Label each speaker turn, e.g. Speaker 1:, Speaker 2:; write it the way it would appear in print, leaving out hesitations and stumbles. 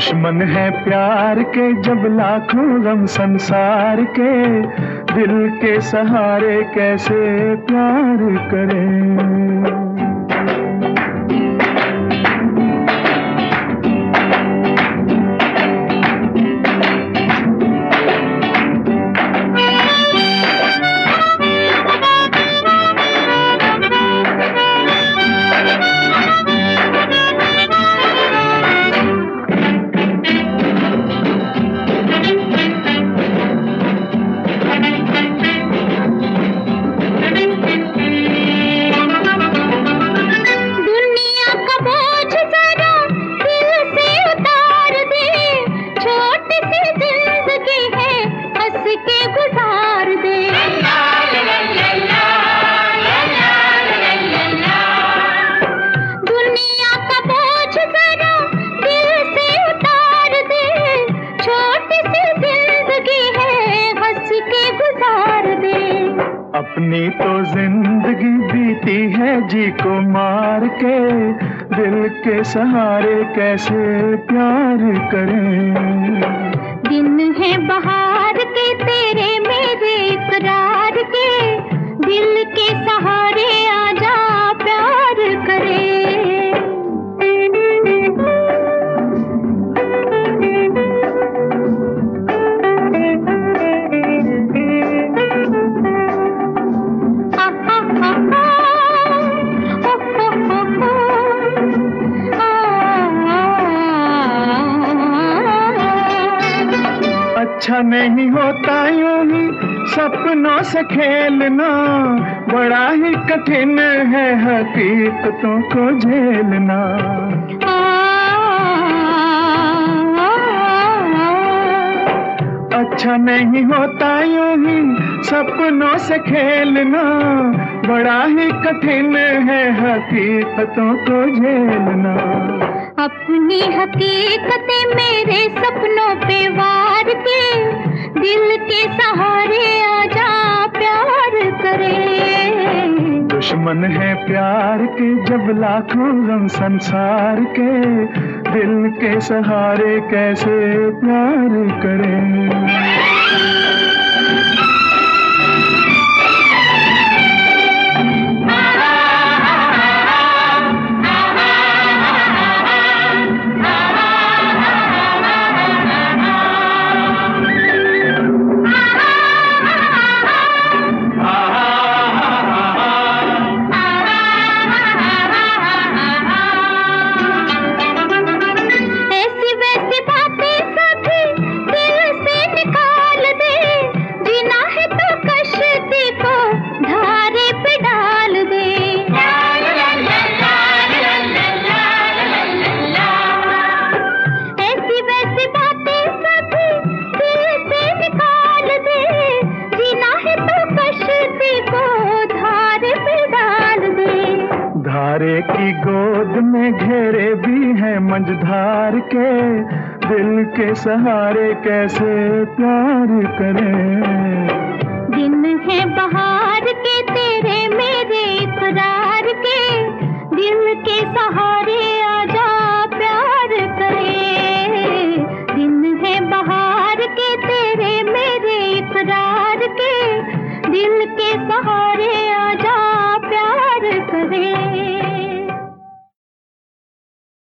Speaker 1: दुश्मन है प्यार के जब लाखों गम संसार के, दिल के सहारे कैसे प्यार करें। अपनी तो जिंदगी बीती है जी को मार के, दिल के सहारे कैसे प्यार करें।
Speaker 2: दिन है बहार के तेरे मेरे इकरार के, दिल के सहारे आजा प्यार करें।
Speaker 1: अच्छा नहीं होता यूं ही सपनों से खेलना, बड़ा ही कठिन है हकीकतों को झेलना। अच्छा नहीं होता यूं ही सपनों से खेलना, बड़ा ही कठिन है हकीकतों को झेलना।
Speaker 2: अपनी हकीकतें मेरे सपनों पे वार के, दिल के सहारे आजा प्यार करें।
Speaker 1: दुश्मन है प्यार के जब लाखों गम संसार के, दिल के सहारे कैसे प्यार करें। धारे की गोद में घेरे भी हैं मंझधार के, दिल के सहारे कैसे प्यार करें।
Speaker 2: दिन है बहार के तेरे मेरे इकरार के, दिल के सहारे आजा प्यार करें। दिन है बहार के तेरे मेरे इकरार के, दिल के सहारे